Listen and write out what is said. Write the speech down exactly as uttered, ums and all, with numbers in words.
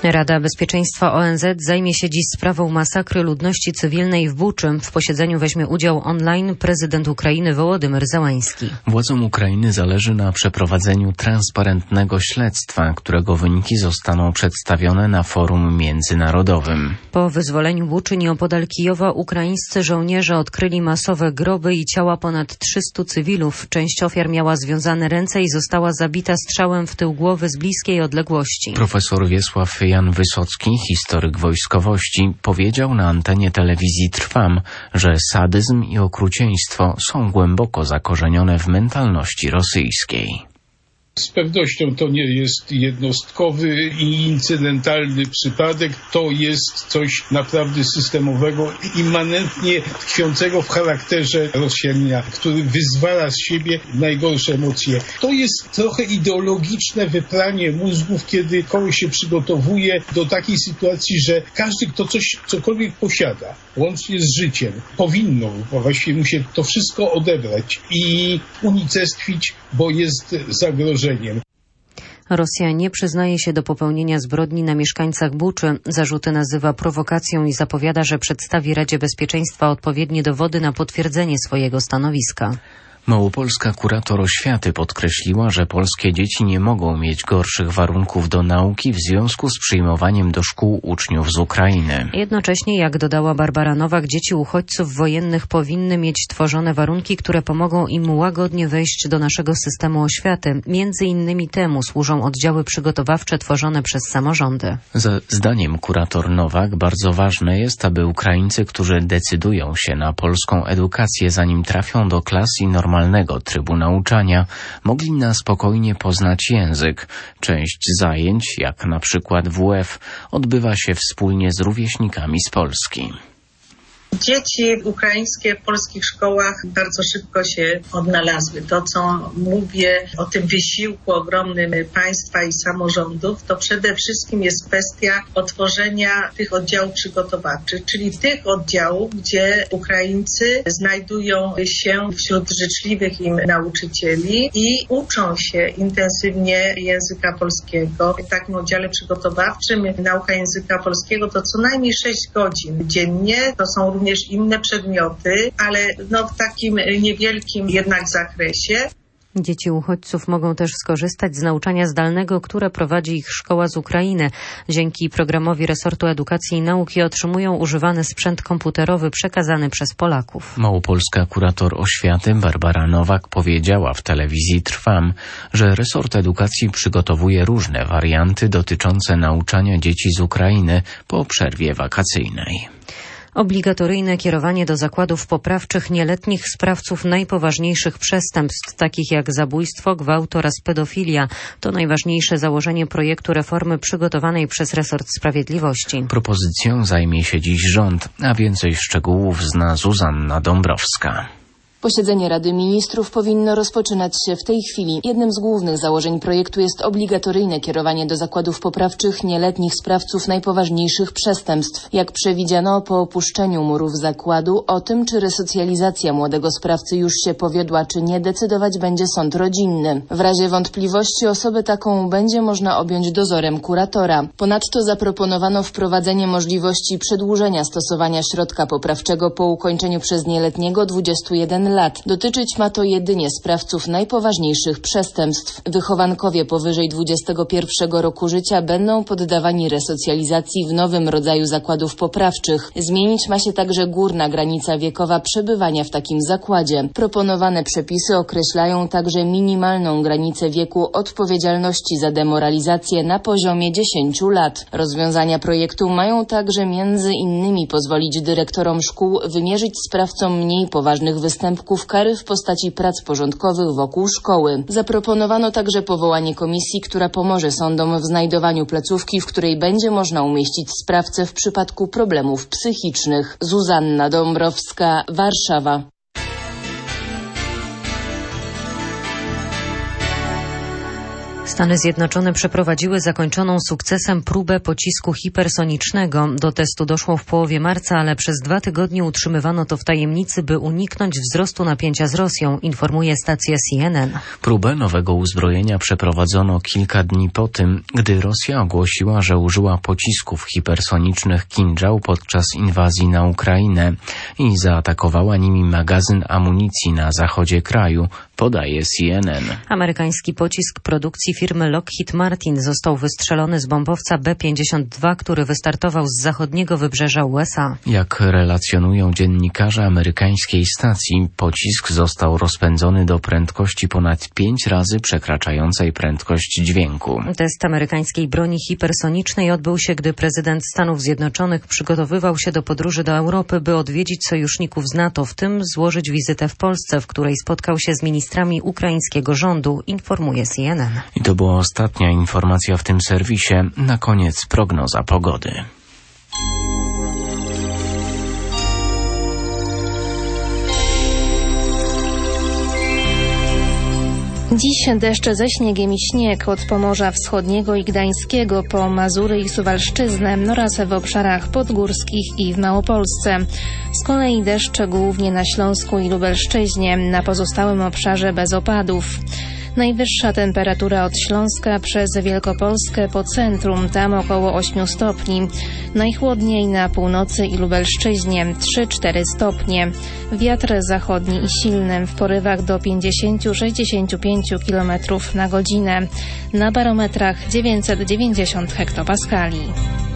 Rada Bezpieczeństwa O N Z zajmie się dziś sprawą masakry ludności cywilnej w Buczy. W posiedzeniu weźmie udział online prezydent Ukrainy Wołodymyr Zełański. Władzom Ukrainy zależy na przeprowadzeniu transparentnego śledztwa, którego wyniki zostaną przedstawione na forum międzynarodowym. Po wyzwoleniu Buczy nieopodal Kijowa ukraińscy żołnierze odkryli masowe groby i ciała ponad trzystu cywilów. Część ofiar miała związane ręce i została zabita strzałem w tył głowy z bliskiej odległości. Profesor Wiesław Jan Wysocki, historyk wojskowości, powiedział na antenie telewizji Trwam, że sadyzm i okrucieństwo są głęboko zakorzenione w mentalności rosyjskiej. Z pewnością to nie jest jednostkowy i incydentalny przypadek. To jest coś naprawdę systemowego, immanentnie tkwiącego w charakterze Rosjanina, który wyzwala z siebie najgorsze emocje. To jest trochę ideologiczne wypranie mózgów, kiedy kogoś się przygotowuje do takiej sytuacji, że każdy, kto coś, cokolwiek posiada, łącznie z życiem, powinno, bo właściwie mu się to wszystko odebrać i unicestwić, bo jest zagrożenie. Rosja nie przyznaje się do popełnienia zbrodni na mieszkańcach Buczy. Zarzuty nazywa prowokacją i zapowiada, że przedstawi Radzie Bezpieczeństwa odpowiednie dowody na potwierdzenie swojego stanowiska. Małopolska kurator oświaty podkreśliła, że polskie dzieci nie mogą mieć gorszych warunków do nauki w związku z przyjmowaniem do szkół uczniów z Ukrainy. Jednocześnie, jak dodała Barbara Nowak, dzieci uchodźców wojennych powinny mieć tworzone warunki, które pomogą im łagodnie wejść do naszego systemu oświaty. Między innymi temu służą oddziały przygotowawcze tworzone przez samorządy. Za zdaniem kurator Nowak bardzo ważne jest, aby Ukraińcy, którzy decydują się na polską edukację, zanim trafią do klas i normalnych normalnego trybu nauczania, mogli na spokojnie poznać język. Część zajęć, jak na przykład W F, odbywa się wspólnie z rówieśnikami z Polski. Dzieci ukraińskie w polskich szkołach bardzo szybko się odnalazły. To, co mówię o tym wysiłku ogromnym państwa i samorządów, to przede wszystkim jest kwestia otworzenia tych oddziałów przygotowawczych, czyli tych oddziałów, gdzie Ukraińcy znajdują się wśród życzliwych im nauczycieli i uczą się intensywnie języka polskiego. W takim oddziale przygotowawczym nauka języka polskiego to co najmniej sześć godzin dziennie. To są również inne przedmioty, ale no w takim niewielkim jednak zakresie. Dzieci uchodźców mogą też skorzystać z nauczania zdalnego, które prowadzi ich szkoła z Ukrainy. Dzięki programowi resortu edukacji i nauki otrzymują używany sprzęt komputerowy przekazany przez Polaków. Małopolska kurator oświaty Barbara Nowak powiedziała w telewizji Trwam, że resort edukacji przygotowuje różne warianty dotyczące nauczania dzieci z Ukrainy po przerwie wakacyjnej. Obligatoryjne kierowanie do zakładów poprawczych nieletnich sprawców najpoważniejszych przestępstw, takich jak zabójstwo, gwałt oraz pedofilia. To najważniejsze założenie projektu reformy przygotowanej przez resort sprawiedliwości. Propozycją zajmie się dziś rząd, a więcej szczegółów zna Zuzanna Dąbrowska. Posiedzenie Rady Ministrów powinno rozpoczynać się w tej chwili. Jednym z głównych założeń projektu jest obligatoryjne kierowanie do zakładów poprawczych nieletnich sprawców najpoważniejszych przestępstw. Jak przewidziano, po opuszczeniu murów zakładu, o tym, czy resocjalizacja młodego sprawcy już się powiodła, czy nie, decydować będzie sąd rodzinny. W razie wątpliwości osobę taką będzie można objąć dozorem kuratora. Ponadto zaproponowano wprowadzenie możliwości przedłużenia stosowania środka poprawczego po ukończeniu przez nieletniego dwudziestu jeden lat. Dotyczyć ma to jedynie sprawców najpoważniejszych przestępstw. Wychowankowie powyżej dwudziestego pierwszego roku życia będą poddawani resocjalizacji w nowym rodzaju zakładów poprawczych. Zmienić ma się także górna granica wiekowa przebywania w takim zakładzie. Proponowane przepisy określają także minimalną granicę wieku odpowiedzialności za demoralizację na poziomie dziesięciu lat. Rozwiązania projektu mają także między innymi pozwolić dyrektorom szkół wymierzyć sprawcom mniej poważnych występków kary w postaci prac porządkowych wokół szkoły. Zaproponowano także powołanie komisji, która pomoże sądom w znajdowaniu placówki, w której będzie można umieścić sprawcę w przypadku problemów psychicznych. Zuzanna Dąbrowska, Warszawa. Stany Zjednoczone przeprowadziły zakończoną sukcesem próbę pocisku hipersonicznego. Do testu doszło w połowie marca, ale przez dwa tygodnie utrzymywano to w tajemnicy, by uniknąć wzrostu napięcia z Rosją, informuje stacja C N N. Próbę nowego uzbrojenia przeprowadzono kilka dni po tym, gdy Rosja ogłosiła, że użyła pocisków hipersonicznych Kinżał podczas inwazji na Ukrainę i zaatakowała nimi magazyn amunicji na zachodzie kraju, podaje C N N. Amerykański pocisk produkcji firmy Lockheed Martin został wystrzelony z bombowca B pięćdziesiąt dwa, który wystartował z zachodniego wybrzeża U S A. Jak relacjonują dziennikarze amerykańskiej stacji, pocisk został rozpędzony do prędkości ponad pięć razy przekraczającej prędkość dźwięku. Test amerykańskiej broni hipersonicznej odbył się, gdy prezydent Stanów Zjednoczonych przygotowywał się do podróży do Europy, by odwiedzić sojuszników z NATO, w tym złożyć wizytę w Polsce, w której spotkał się z ministrami ukraińskiego rządu, informuje C N N. I to była ostatnia informacja w tym serwisie. Na koniec prognoza pogody. Dziś deszcze ze śniegiem i śnieg od Pomorza Wschodniego i Gdańskiego po Mazury i Suwalszczyznę oraz w obszarach podgórskich i w Małopolsce. Z kolei deszcze głównie na Śląsku i Lubelszczyźnie, na pozostałym obszarze bez opadów. Najwyższa temperatura od Śląska przez Wielkopolskę po centrum, tam około ośmiu stopni. Najchłodniej na północy i Lubelszczyźnie trzy cztery stopnie. Wiatr zachodni i silny w porywach do pięćdziesiąt do sześćdziesięciu pięciu kilometrów na godzinę. Na barometrach dziewięćset dziewięćdziesiąt hektopaskali.